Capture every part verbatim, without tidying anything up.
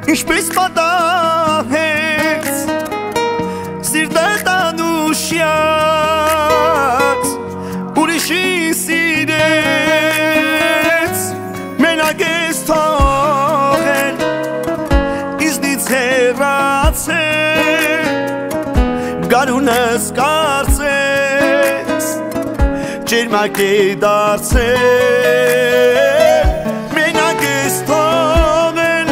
Ինչպես պատահեց սիրտը տանուշյաց ուրիշին սիրեց մենակ ես թողել իզնից հեռացել գարունս կարծես ջերմակ է դարձել մենակ ես թողել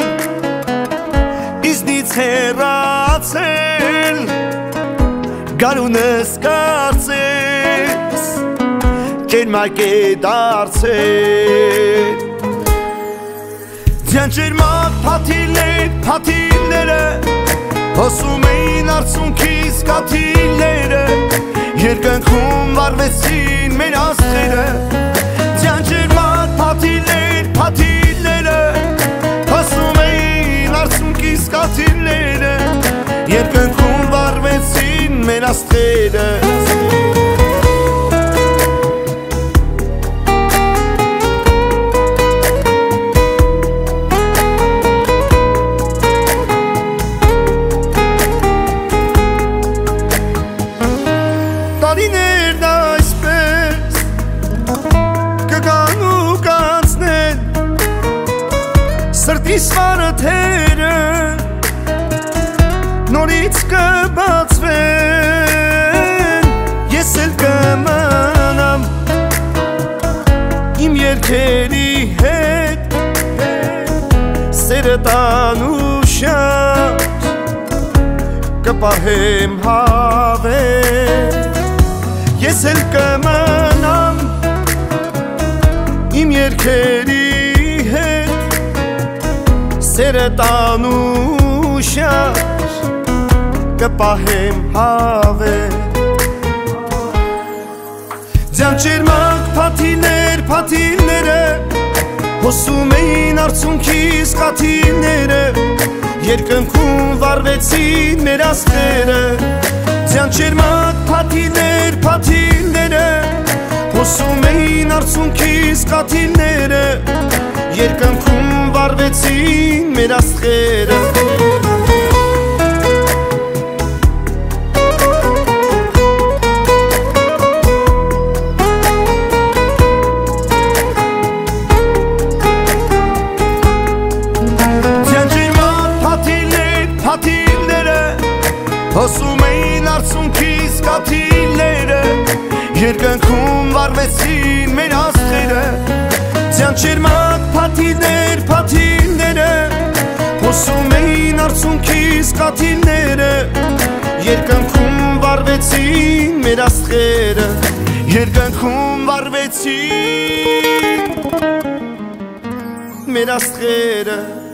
իզնից հեռացել գարունս կարծես ջերմակ է դարձել ձյան ջերմակ փաթիլներ փաթիլները հոսում էին արցունքիս կաթիլները երկնքում վառվեցին մեր աստղերը ձյան ջերմակ փաթիլներ փաթիլները հոսում էին արցունքիս կաթիլները երկնքում վառվեցին մեր աստղերը տարիներն այսպես կգան ու կանցնեն սրտիս վարդերը նորից կբացվեն ես էլ կմնամ իմ երգերի հետ սերը տանուշյաց կպահեմ հավեր ես էլ կմնամ իմ երգերի հետ սերը տանուշյաց կպահեմ հավեր ձյան ջերմակ փաթիլներ փաթիլները հոսում էին արցունքիս կաթիլները երկնքում վառվեցին մեր աստղերը ձյան ջերմակ փաթիլներ փաթիլները հոսում էին արցունքիս կաթիլները երկնքում վառվեցին մեր աստղերը հոսում էին արցունքիս կաթիլները երկնքում վառվեցին մեր աստղերը ձյան ջերմակ փաթիլներ փաթիլները հոսում էին արցունքիս կաթիլները երկնքում վառվեցին մեր աստղերը երկնքում վառվեցին մեր աստղերը